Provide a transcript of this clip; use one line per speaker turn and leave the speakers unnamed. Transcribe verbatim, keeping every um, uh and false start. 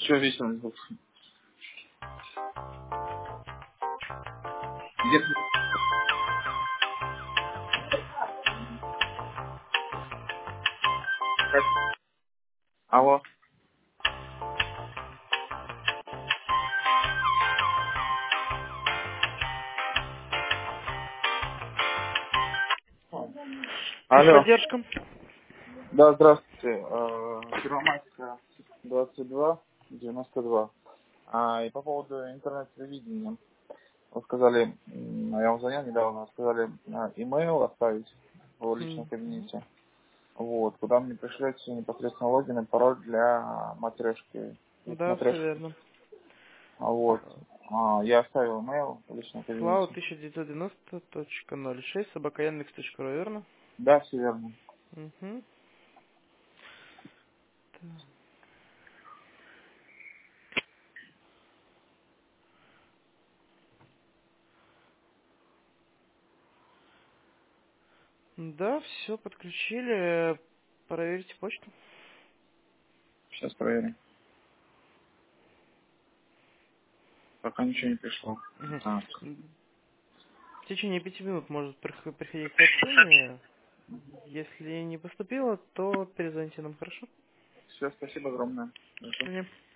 Еще вечером звук. Где ты? Как? Алло. Алло.
Техподдержка.
Да, здравствуйте. Э, Первомайская, двадцать два, девяносто два. А, и по поводу интернет-телевидения. Вы сказали, м, я вам звонил недавно, вы сказали а, имейл оставить в личном
Мгм.
кабинете. Вот, куда мне пришлете непосредственно логин и пароль для матрешки. Вот
Да, все
матрешка.
верно.
А, вот. А, я оставил имейл в личном
Слава
кабинете.
тысяча девятьсот девяносто точка ноль шесть собака яндекс точка ру, верно?
Да, все верно.
Угу. Да, все, подключили. Проверьте почту.
Сейчас проверим. Пока ничего не пришло.
Мгм.
Так.
В течение пяти минут может прих- приходить сообщение. Если не поступило, то перезвоните нам, хорошо?
Все, спасибо огромное.
До свидания.